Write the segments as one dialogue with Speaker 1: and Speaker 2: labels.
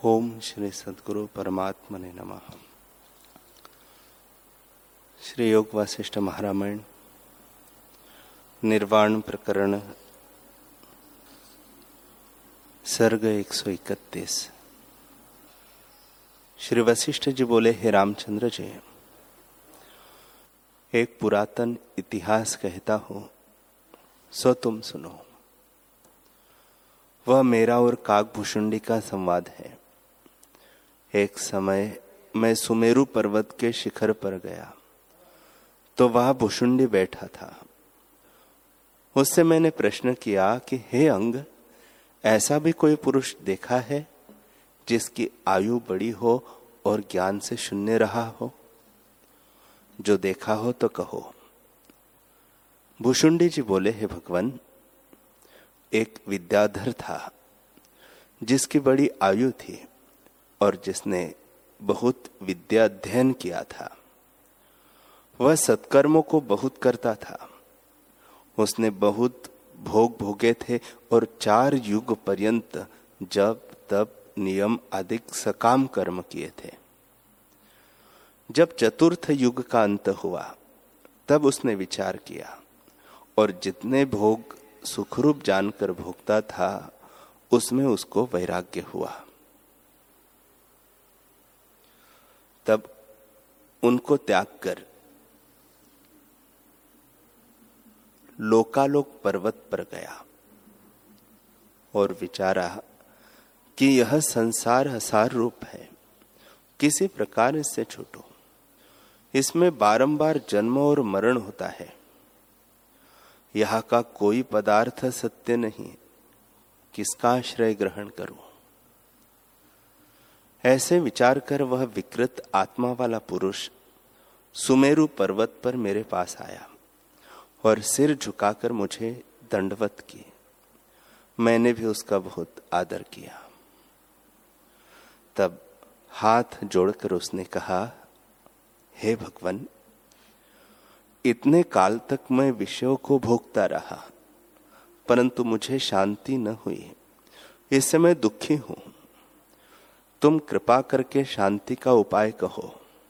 Speaker 1: ओम श्री सद्गुरु परमात्मने नमः। श्री योग वासिष्ठ महारामायण निर्वाण प्रकरण सर्ग 131। श्री वशिष्ठ जी बोले, हे रामचंद्र जी, एक पुरातन इतिहास कहता हूं, सो तुम सुनो। वह मेरा और काकभूषुंडी का संवाद है। एक समय मैं सुमेरु पर्वत के शिखर पर गया तो वहां भुषुंडी बैठा था। उससे मैंने प्रश्न किया कि हे अंग, ऐसा भी कोई पुरुष देखा है जिसकी आयु बड़ी हो और ज्ञान से शून्य रहा हो? जो देखा हो तो कहो। भुषुंडी जी बोले, हे भगवान, एक विद्याधर था जिसकी बड़ी आयु थी और जिसने बहुत विद्या अध्ययन किया था। वह सत्कर्मों को बहुत करता था। उसने बहुत भोग भोगे थे और 4 युग पर्यंत जप तप नियम आदि सकाम कर्म किए थे। जब चतुर्थ युग का अंत हुआ तब उसने विचार किया और जितने भोग सुखरूप जानकर भोगता था उसमें उसको वैराग्य हुआ। तब उनको त्याग कर लोकालोक पर्वत पर गया और विचारा कि यह संसार असार रूप है, किसी प्रकार इससे छूटो। इसमें बारंबार जन्म और मरण होता है। यहाँ का कोई पदार्थ सत्य नहीं, किसका आश्रय ग्रहण करूं? ऐसे विचार कर वह विकृत आत्मा वाला पुरुष सुमेरु पर्वत पर मेरे पास आया और सिर झुकाकर मुझे दंडवत की। मैंने भी उसका बहुत आदर किया। तब हाथ जोड़कर उसने कहा, हे भगवान, इतने काल तक मैं विषयों को भोगता रहा परंतु मुझे शांति न हुई। इससे मैं दुखी हूं। तुम कृपा करके शांति का उपाय कहो।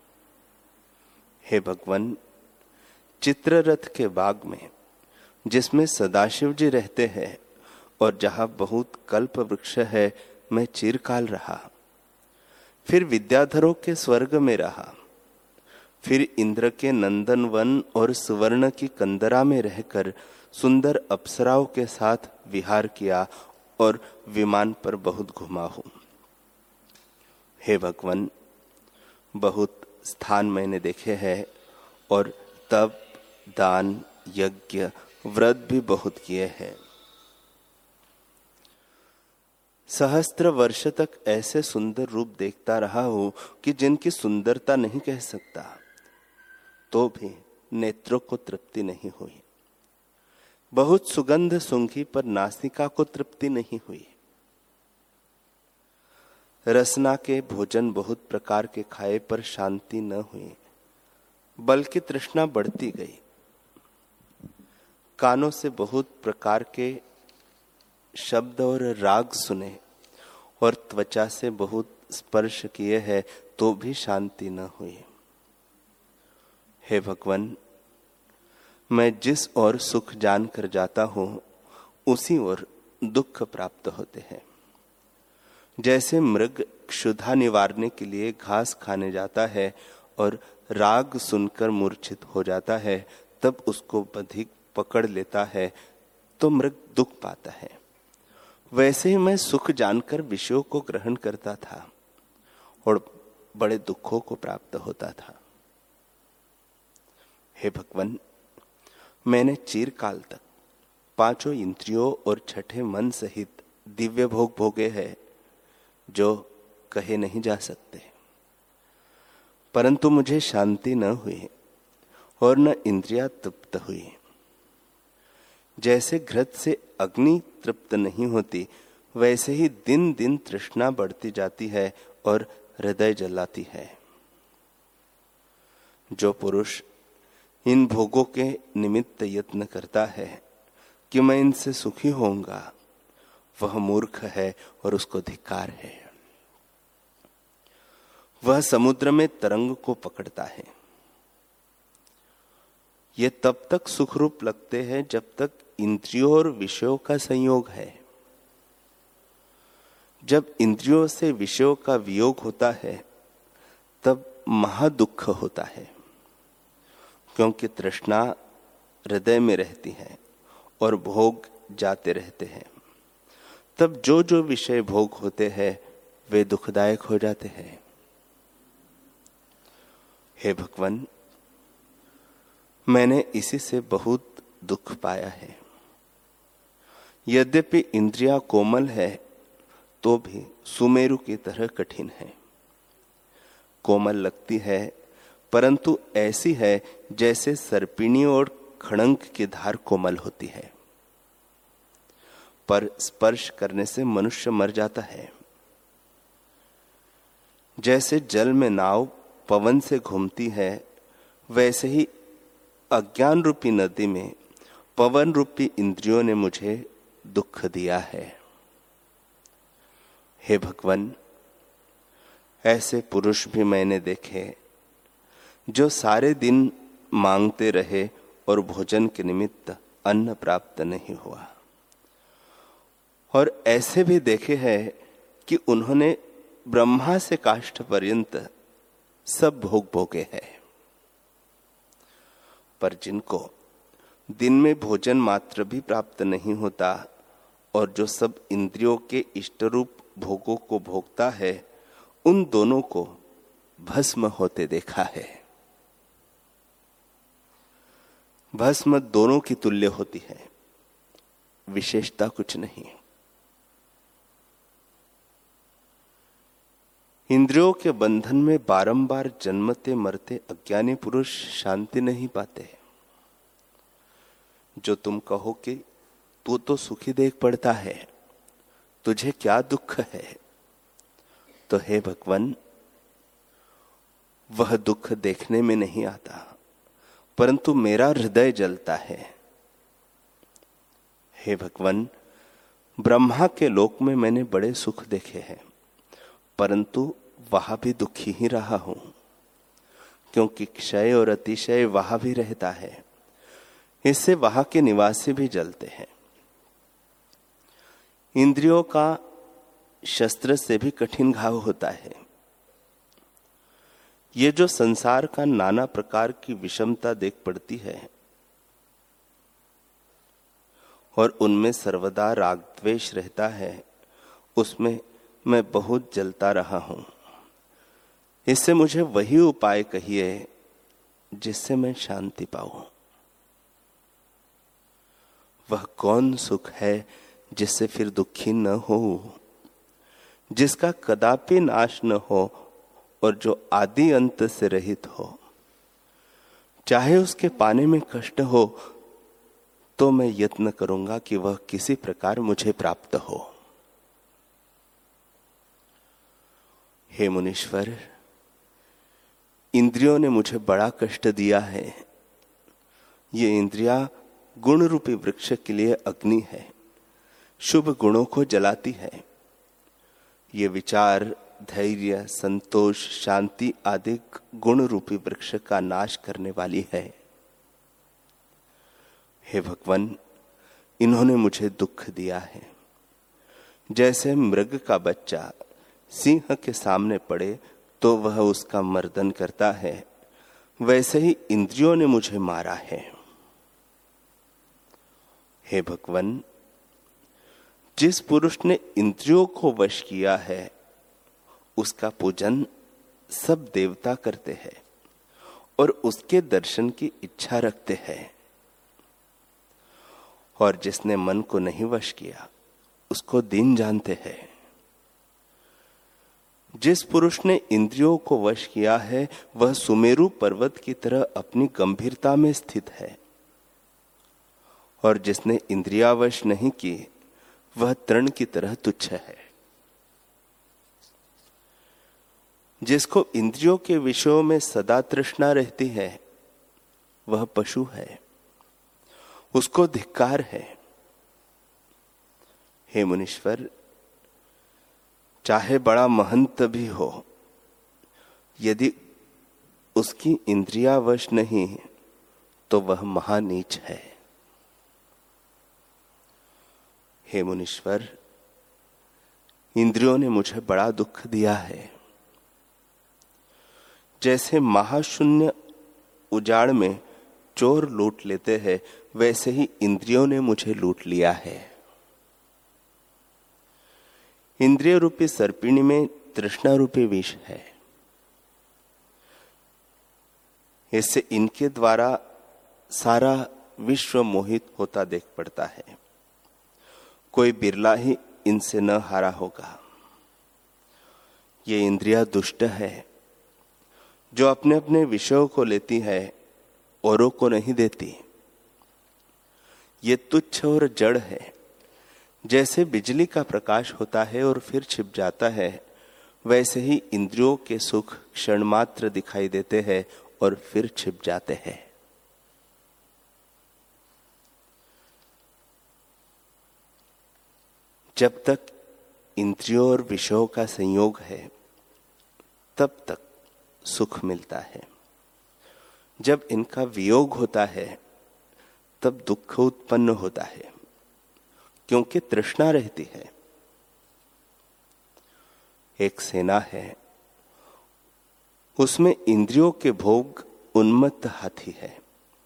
Speaker 1: हे भगवान, चित्ररथ के बाग में जिसमें सदाशिव जी रहते हैं और जहां बहुत कल्प वृक्ष है, मैं चिरकाल रहा। फिर विद्याधरों के स्वर्ग में रहा। फिर इंद्र के नंदन वन और सुवर्ण की कंदरा में रहकर सुंदर अप्सराओं के साथ विहार किया और विमान पर बहुत घुमा हूं। हे भगवान, बहुत स्थान मैंने देखे हैं और तप दान यज्ञ व्रत भी बहुत किए हैं। सहस्त्र वर्ष तक ऐसे सुंदर रूप देखता रहा हूं कि जिनकी सुंदरता नहीं कह सकता, तो भी नेत्रों को तृप्ति नहीं हुई। बहुत सुगंध सूंघी पर नासिका को तृप्ति नहीं हुई। रसना के भोजन बहुत प्रकार के खाए पर शांति न हुई, बल्कि तृष्णा बढ़ती गई। कानों से बहुत प्रकार के शब्द और राग सुने और त्वचा से बहुत स्पर्श किए हैं, तो भी शांति न हुई। हे भगवान, मैं जिस ओर सुख जान कर जाता हूं उसी ओर दुख प्राप्त होते हैं। जैसे मृग क्षुधा निवारने के लिए घास खाने जाता है और राग सुनकर मूर्छित हो जाता है, तब उसको बधिक पकड़ लेता है तो मृग दुख पाता है। वैसे ही मैं सुख जानकर विषयों को ग्रहण करता था और बड़े दुखों को प्राप्त होता था। हे भगवान, मैंने चिरकाल तक 5 इंद्रियों और 6 मन सहित दिव्य भोग भोगे हैं जो कहे नहीं जा सकते, परंतु मुझे शांति न हुई और न इंद्रियां तृप्त हुई। जैसे घृत से अग्नि तृप्त नहीं होती, वैसे ही दिन दिन तृष्णा बढ़ती जाती है और हृदय जलाती है। जो पुरुष इन भोगों के निमित्त यत्न करता है कि मैं इनसे सुखी होऊंगा, वह मूर्ख है और उसको धिक्कार है। वह समुद्र में तरंग को पकड़ता है। ये तब तक सुखरूप लगते हैं जब तक इंद्रियों और विषयों का संयोग है। जब इंद्रियों से विषयों का वियोग होता है तब महादुख होता है, क्योंकि तृष्णा हृदय में रहती है और भोग जाते रहते हैं। तब जो जो विषय भोग होते हैं वे दुखदायक हो जाते हैं। हे भगवान, मैंने इसी से बहुत दुख पाया है। यद्यपि इंद्रियां कोमल है तो भी सुमेरु की तरह कठिन है। कोमल लगती है परंतु ऐसी है जैसे सर्पिणी और खड़ंग की धार कोमल होती है, पर स्पर्श करने से मनुष्य मर जाता है। जैसे जल में नाव पवन से घूमती है, वैसे ही अज्ञान रूपी नदी में पवन रूपी इंद्रियों ने मुझे दुख दिया है। हे भगवान, ऐसे पुरुष भी मैंने देखे जो सारे दिन मांगते रहे और भोजन के निमित्त अन्न प्राप्त नहीं हुआ, और ऐसे भी देखे हैं कि उन्होंने ब्रह्मा से काष्ठ पर्यंत सब भोग भोगे हैं, पर जिनको दिन में भोजन मात्र भी प्राप्त नहीं होता और जो सब इंद्रियों के इष्ट रूप भोगों को भोगता है, उन दोनों को भस्म होते देखा है। भस्म दोनों की तुल्य होती है, विशेषता कुछ नहीं। इंद्रियों के बंधन में बारंबार जन्मते मरते अज्ञानी पुरुष शांति नहीं पाते। जो तुम कहो कि तू तो सुखी देख पड़ता है, तुझे क्या दुख है, तो हे भगवान, वह दुख देखने में नहीं आता, परंतु मेरा हृदय जलता है। हे भगवान, ब्रह्मा के लोक में मैंने बड़े सुख देखे हैं, परंतु वहां भी दुखी ही रहा हूं, क्योंकि क्षय और अतिशय वहां भी रहता है। इससे वहां के निवासी भी जलते हैं। इंद्रियों का शस्त्र से भी कठिन घाव होता है। ये जो संसार का नाना प्रकार की विषमता देख पड़ती है और उनमें सर्वदा राग द्वेष रहता है, उसमें मैं बहुत जलता रहा हूं। इससे मुझे वही उपाय कहिए जिससे मैं शांति पाऊं। वह कौन सुख है जिससे फिर दुखी न हो, जिसका कदापि नाश न हो और जो आदि अंत से रहित हो। चाहे उसके पाने में कष्ट हो तो मैं यत्न करूंगा कि वह किसी प्रकार मुझे प्राप्त हो। हे मुनीश्वर, इंद्रियों ने मुझे बड़ा कष्ट दिया है। ये इंद्रियां गुण रूपी वृक्ष के लिए अग्नि है, शुभ गुणों को जलाती है। ये विचार, धैर्य, संतोष, शांति आदि गुण रूपी वृक्ष का नाश करने वाली है। हे भगवान, इन्होंने मुझे दुख दिया है। जैसे मृग का बच्चा सिंह के सामने पड़े तो वह उसका मर्दन करता है, वैसे ही इंद्रियों ने मुझे मारा है। हे भगवान, जिस पुरुष ने इंद्रियों को वश किया है उसका पूजन सब देवता करते हैं और उसके दर्शन की इच्छा रखते हैं, और जिसने मन को नहीं वश किया उसको दीन जानते हैं। जिस पुरुष ने इंद्रियों को वश किया है वह सुमेरु पर्वत की तरह अपनी गंभीरता में स्थित है, और जिसने इंद्रियावश नहीं की वह तृण की तरह तुच्छ है। जिसको इंद्रियों के विषयों में सदा तृष्णा रहती है वह पशु है, उसको धिक्कार है। हे मुनीश्वर, चाहे बड़ा महंत भी हो, यदि उसकी इंद्रिया वश नहीं तो वह महानीच है। हे मुनीश्वर, इंद्रियों ने मुझे बड़ा दुख दिया है। जैसे महाशून्य उजाड़ में चोर लूट लेते हैं, वैसे ही इंद्रियों ने मुझे लूट लिया है। इंद्रिय रूपी सर्पिणी में तृष्णा रूपी विष है। इससे इनके द्वारा सारा विश्व मोहित होता देख पड़ता है। कोई बिरला ही इनसे न हारा होगा। ये इंद्रिया दुष्ट है, जो अपने अपने विषयों को लेती है, औरों को नहीं देती। ये तुच्छ और जड़ है। जैसे बिजली का प्रकाश होता है और फिर छिप जाता है, वैसे ही इंद्रियों के सुख क्षण मात्र दिखाई देते हैं और फिर छिप जाते हैं। जब तक इंद्रियों और विषयों का संयोग है, तब तक सुख मिलता है। जब इनका वियोग होता है, तब दुख उत्पन्न होता है, क्योंकि तृष्णा रहती है। एक सेना है, उसमें इंद्रियों के भोग उन्मत्त हाथी है,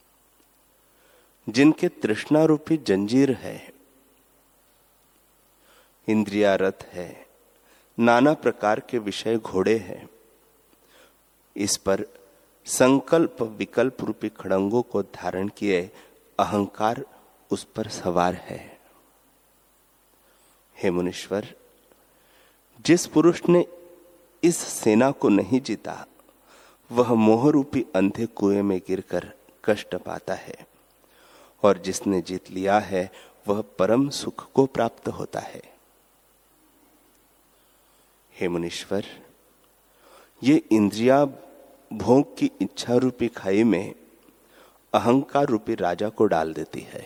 Speaker 1: जिनके तृष्णा रूपी जंजीर है। इंद्रिया रथ है, नाना प्रकार के विषय घोड़े हैं। इस पर संकल्प विकल्प रूपी खड़ंगों को धारण किए अहंकार उस पर सवार है। हे मुनीश्वर, जिस पुरुष ने इस सेना को नहीं जीता, वह मोह रूपी अंधे कुएं में गिरकर कष्ट पाता है, और जिसने जीत लिया है वह परम सुख को प्राप्त होता है। हे मुनीश्वर, ये इंद्रिया भोग की इच्छा रूपी खाई में अहंकार रूपी राजा को डाल देती है।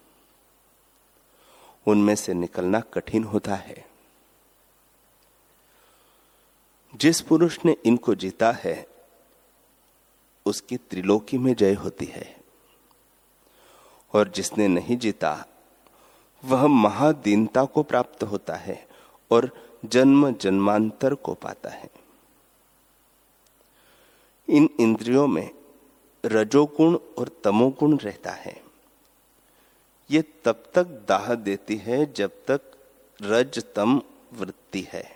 Speaker 1: उनमें से निकलना कठिन होता है। जिस पुरुष ने इनको जीता है, उसकी त्रिलोकी में जय होती है, और जिसने नहीं जीता वह महादीनता को प्राप्त होता है और जन्म जन्मांतर को पाता है। इन इंद्रियों में रजोगुण और तमोगुण रहता है। ये तब तक दाह देती है जब तक रज तम वृत्ति है।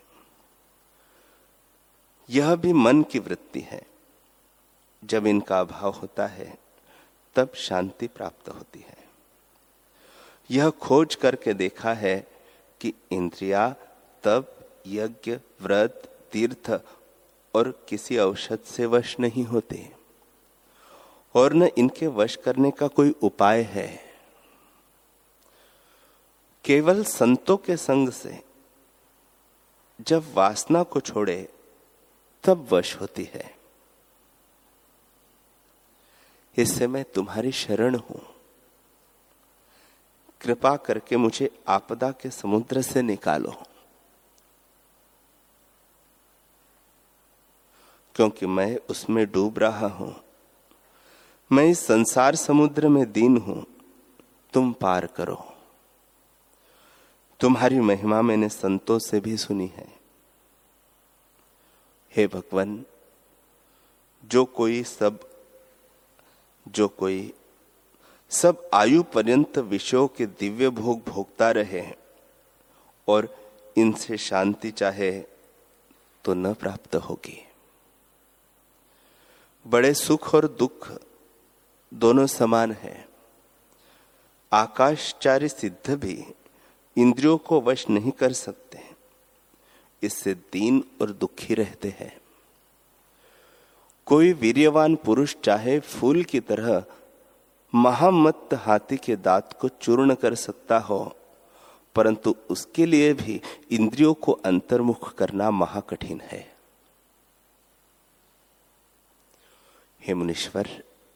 Speaker 1: यह भी मन की वृत्ति है। जब इनका अभाव होता है, तब शांति प्राप्त होती है। यह खोज करके देखा है कि इंद्रिया तब यज्ञ व्रत तीर्थ और किसी औषध से वश नहीं होते, और न इनके वश करने का कोई उपाय है। केवल संतों के संग से जब वासना को छोड़े, तब वश होती है। इससे मैं तुम्हारी शरण हूं। कृपा करके मुझे आपदा के समुद्र से निकालो, क्योंकि मैं उसमें डूब रहा हूं। मैं इस संसार समुद्र में दीन हूं, तुम पार करो। तुम्हारी महिमा मैंने संतों से भी सुनी है। हे भगवान, जो कोई सब आयु पर्यंत विषयों के दिव्य भोग भोगता रहे और इनसे शांति चाहे, तो न प्राप्त होगी। बड़े सुख और दुख दोनों समान है। आकाशचारी सिद्ध भी इंद्रियों को वश नहीं कर सकते, इससे दीन और दुखी रहते हैं। कोई वीर्यवान पुरुष चाहे फूल की तरह महामत्त हाथी के दांत को चूर्ण कर सकता हो, परंतु उसके लिए भी इंद्रियों को अंतर्मुख करना महाकठिन है। हे मुनीश्वर,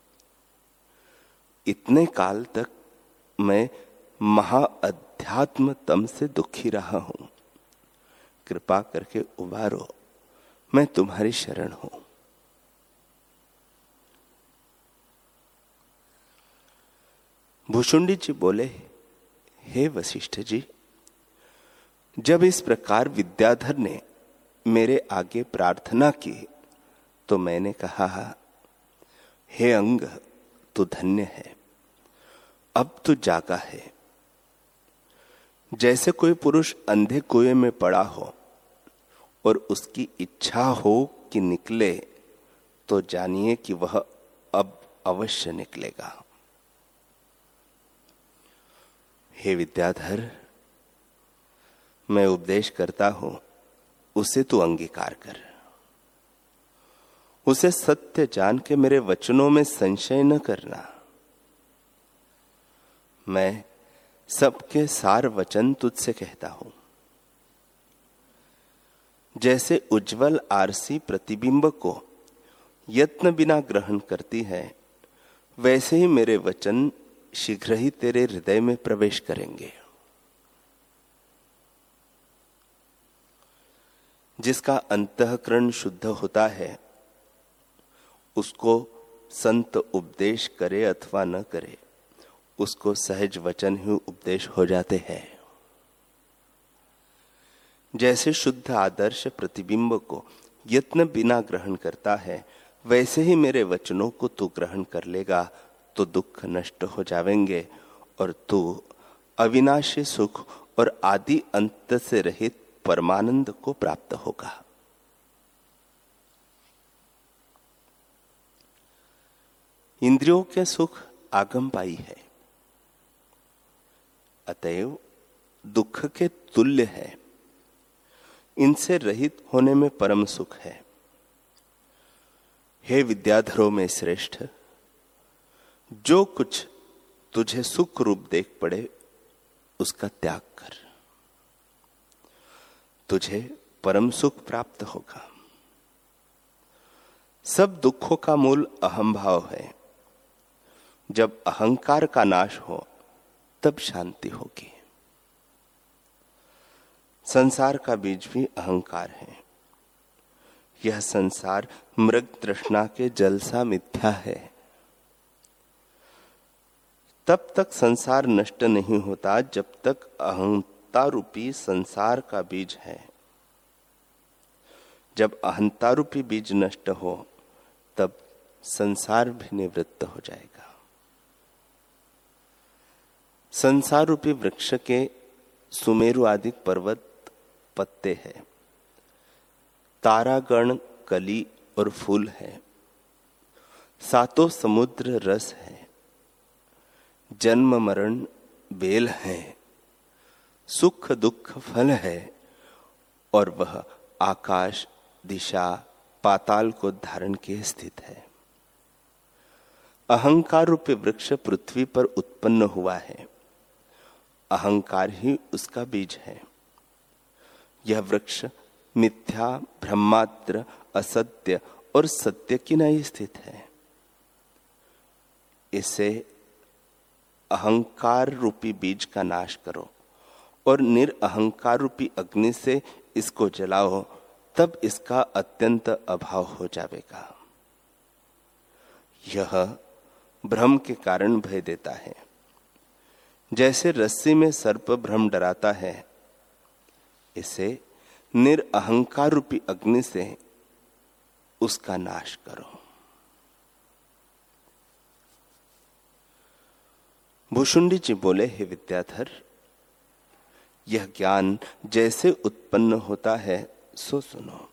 Speaker 1: इतने काल तक मैं महाअध्यात्म तम से दुखी रहा हूं। कृपा करके उबारो, मैं तुम्हारी शरण हूं। भुशुंडी जी बोले, हे वशिष्ठ जी, जब इस प्रकार विद्याधर ने मेरे आगे प्रार्थना की तो मैंने कहा, हे अंग, तू धन्य है, अब तू जागा है। जैसे कोई पुरुष अंधे कुएं में पड़ा हो और उसकी इच्छा हो कि निकले, तो जानिए कि वह अब अवश्य निकलेगा। हे विद्याधर, मैं उपदेश करता हूं, उसे तू अंगीकार कर। उसे सत्य जान के मेरे वचनों में संशय न करना। मैं सबके सार वचन तुझसे कहता हूं। जैसे उज्जवल आरसी प्रतिबिंब को यत्न बिना ग्रहण करती है, वैसे ही मेरे वचन शीघ्र ही तेरे हृदय में प्रवेश करेंगे। जिसका अंतःकरण शुद्ध होता है, उसको संत उपदेश करे अथवा न करे, उसको सहज वचन ही उपदेश हो जाते हैं। जैसे शुद्ध आदर्श प्रतिबिंब को यत्न बिना ग्रहण करता है, वैसे ही मेरे वचनों को तू ग्रहण कर लेगा तो दुख नष्ट हो जाएंगे और तू अविनाशी सुख और आदि अंत से रहित परमानंद को प्राप्त होगा। इंद्रियों के सुख आगमपाई है, अतएव दुख के तुल्य है। इनसे रहित होने में परम सुख है। हे विद्याधरों में श्रेष्ठ, जो कुछ तुझे सुख रूप देख पड़े उसका त्याग कर, तुझे परम सुख प्राप्त होगा। सब दुखों का मूल अहम भाव है। जब अहंकार का नाश हो तब शांति होगी। संसार का बीज भी अहंकार है। यह संसार मृग तृष्णा के जल सा मिथ्या है। तब तक संसार नष्ट नहीं होता जब तक अहंता रूपी संसार का बीज है। जब अहंता रूपी बीज नष्ट हो तब संसार भी निवृत्त हो जाएगा। संसार रूपी वृक्ष के सुमेरु आदि पर्वत पत्ते हैं, तारागण कली और फूल है, सातों समुद्र रस है, जन्म मरण बेल है, सुख दुख फल है, और वह आकाश दिशा पाताल को धारण किए स्थित है। अहंकार रूपी वृक्ष पृथ्वी पर उत्पन्न हुआ है। अहंकार ही उसका बीज है। यह वृक्ष मिथ्या, ब्रह्मात्र, असत्य और सत्य की नहीं स्थित है। इसे अहंकार रूपी बीज का नाश करो और निरअहंकार रूपी अग्नि से इसको जलाओ, तब इसका अत्यंत अभाव हो जाएगा। यह भ्रम के कारण भय देता है। जैसे रस्सी में सर्प भ्रम डराता है, इसे निरअहंकार रूपी अग्नि से उसका नाश करो। भुशुंडी जी बोले, हे विद्याधर, यह ज्ञान जैसे उत्पन्न होता है सो सुनो।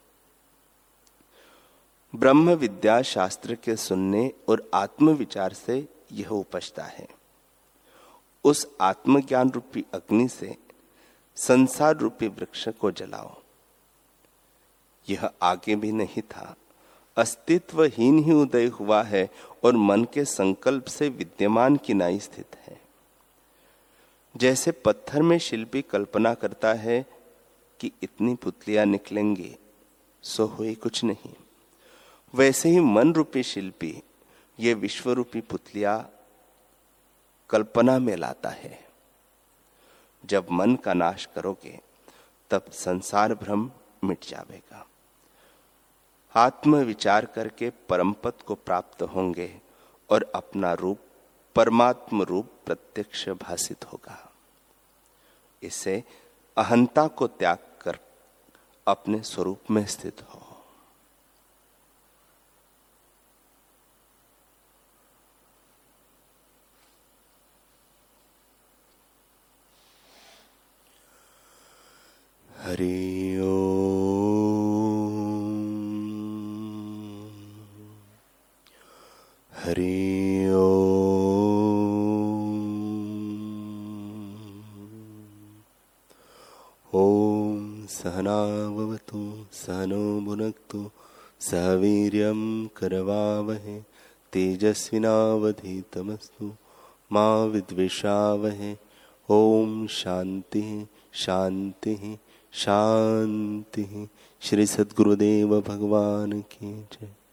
Speaker 1: ब्रह्म विद्या शास्त्र के सुनने और आत्मविचार से यह उपजता है। उस आत्मज्ञान रूपी अग्नि से संसार रूपी वृक्ष को जलाओ। यह आगे भी नहीं था, अस्तित्वहीन ही उदय हुआ है और मन के संकल्प से विद्यमान की नाई स्थित है। जैसे पत्थर में शिल्पी कल्पना करता है कि इतनी पुतलियां निकलेंगी, सो हुई कुछ नहीं, वैसे ही मन रूपी शिल्पी ये विश्व रूपी पुतलियां कल्पना में लाता है। जब मन का नाश करोगे तब संसार भ्रम मिट जाएगा। आत्म विचार करके परम पद को प्राप्त होंगे और अपना रूप परमात्म रूप प्रत्यक्ष भासित होगा। इसे अहंता को त्याग कर अपने स्वरूप में स्थित हो। हरि ओम, हरि ओम। सहना भवतु सहनो भुनक्तु सह वीर्यं करवावहे तेजस्विनावधीतमस्तु मा विद्विषावहे। ओम शांति शांति शांति। श्री सद्गुरुदेव भगवान की जय।